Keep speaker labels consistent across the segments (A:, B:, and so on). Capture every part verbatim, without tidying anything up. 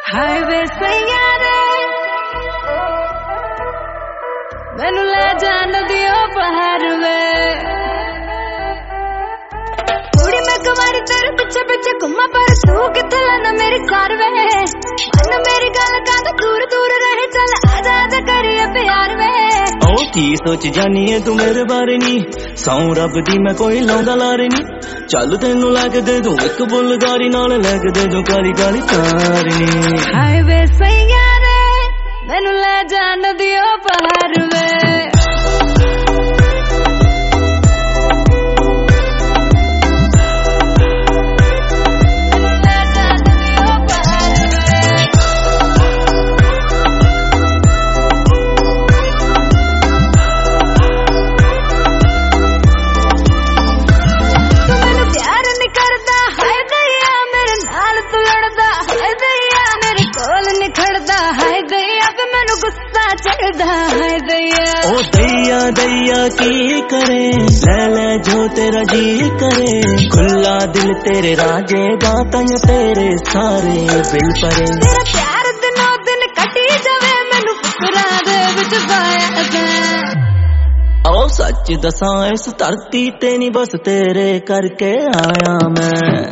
A: highway सैयारे मैनू ले जा नदियों पहाड़ में कुड़ी में कुमारी तेरे पीछे पीछे घुमा पर तू किथे लेना मेरी कार वे मन मेरी गल का तो दूर दूर रहे चल आजा आजा करिए प्यार वे
B: ओ की सोच जानी है तू मेरे बारे नी सौ रब दी मैं कोई लौंदा लारे नी चल तेनू लैके दे दूं एक बुलगारी नाल लैके दे दूं काली काली तारनी
A: हाईवे सैयारे मैनू ले जा नदियों पहाड़ में
B: ओ दैया दैया की करे ले ले जो तेरा जी करे खुला दिल तेरे राजे गाता या तेरे सारे बिल परे
A: तेरा प्यार दिनों दिन कटी जावे मैनू फुकरा दे विच पाया जा
B: ओ सच दसां इस धरती ते नहीं बस तेरे करके आया मैं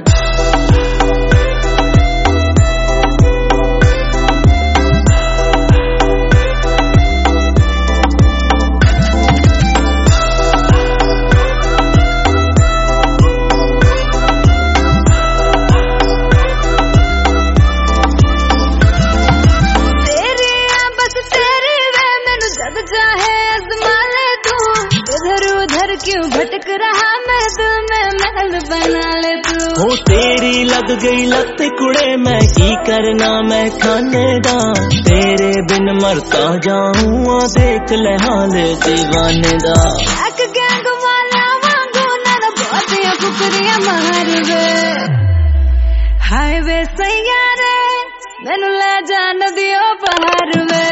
A: क्यों भटक रहा मैं दिल में महल बना ले तू
B: हो तेरी लग गई लत कुड़े मैं की करना मैं खाने दा तेरे बिन मरता जाऊं देख ले हाल दीवाने दा
A: एक गैंग वाला वांगू ना बहुतियां फुकरियां मार वे हाईवे सैयारे मैनू ले जा नदियों पहाड़ में